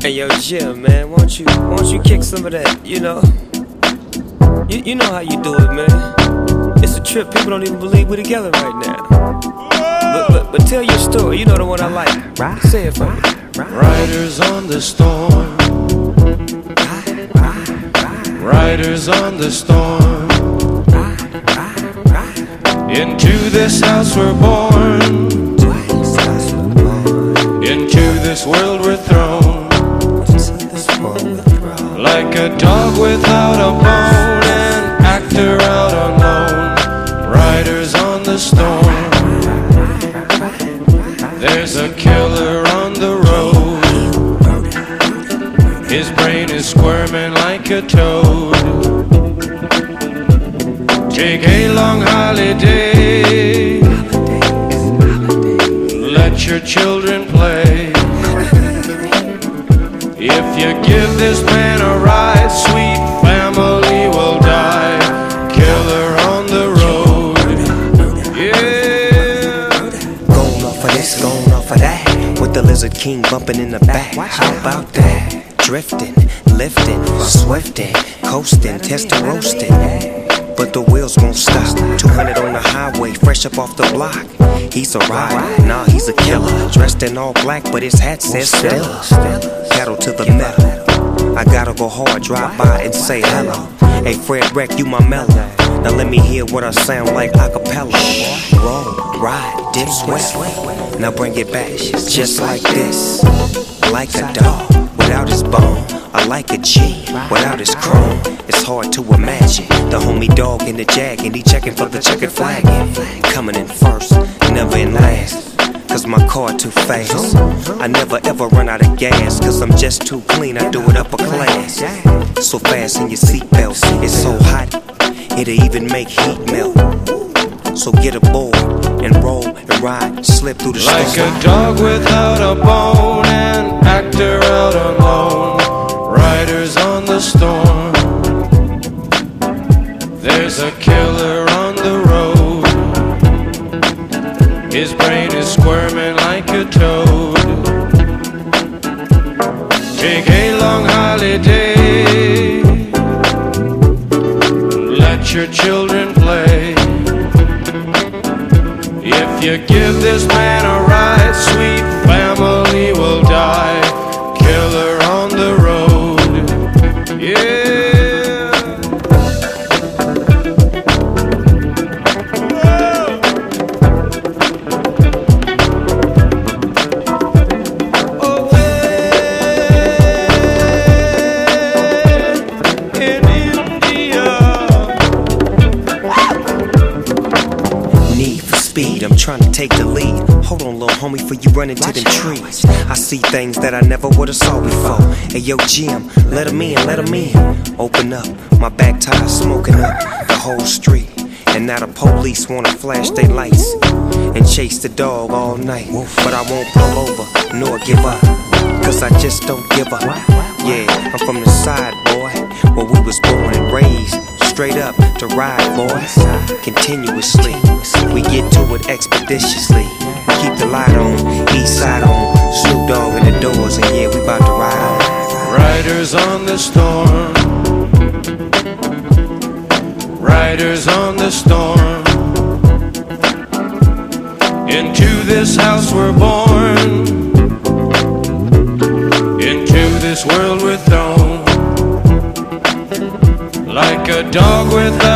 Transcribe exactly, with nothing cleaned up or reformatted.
Hey yo, Jim, man, won't you, won't you kick some of that, you know? You, you know how you do it, man. It's a trip, people don't even believe we're together right now. But, but, but tell your story, you know the one I like. Right. Say it for me. Riders on the storm. Riders on the storm. Into this house we're born. Into this world we're thrown. Like a dog without a bone, an actor out on loan. Riders on the storm. There's a killer on the road. His brain is squirming like a toad. Take a long holiday. Let your children play. If you give this man a ride, sweet family will die. Killer on the road. Yeah. Going off of this, going off of that, with the Lizard King bumping in the back. How about that? Drifting, lifting, swifting, coasting, testing, roasting. But the wheels won't stop. two hundred on the highway, fresh up off the block. He's a rider, nah, he's a killer. Dressed in all black, but his hat says Stella. Pedal to the metal. I gotta go hard, drive by and say hello. Hey, Fred Wreck, you my mellow. Now let me hear what I sound like a cappella. Roll, ride, dip, sweat. Now bring it back, just like this. Like a dog without his bone. I like a G without his chrome. It's hard to imagine the homie dog in the jag, and he checking for the checkered flag. Coming in first, never in last, cause my car too fast. I never ever run out of gas, cause I'm just too clean, I do it upper class. So fast in your seatbelts, it's so hot, it'll even make heat melt. So get aboard and roll and ride, slip through the storm. Like a dog without a bone, an actor out on loan. Riders on the storm. There's a killer on the road. His brain is squirming like a toad. Take a long holiday. Let your children play. If you give this man a ride, sweet family will die. Killer on the road. Yeah. I'm trying to take the lead. Hold on, little homie, before you run into them trees. I see things that I never would've saw before. Hey, yo, Jim, let him in, let him in. Open up, my back tire smoking up the whole street. And now the police wanna flash their lights and chase the dog all night. But I won't pull over, nor give up, cause I just don't give up. Yeah, I'm from the side, boy, where we was born and raised. Straight up to ride, boys, continuously. We get to it expeditiously. Keep the light on, east side on. Snoop Dogg in the doors, and yeah, we about to ride on. Riders on the storm. Riders on the storm. Into this house we're born. Into this world we're thrown. Like a dog with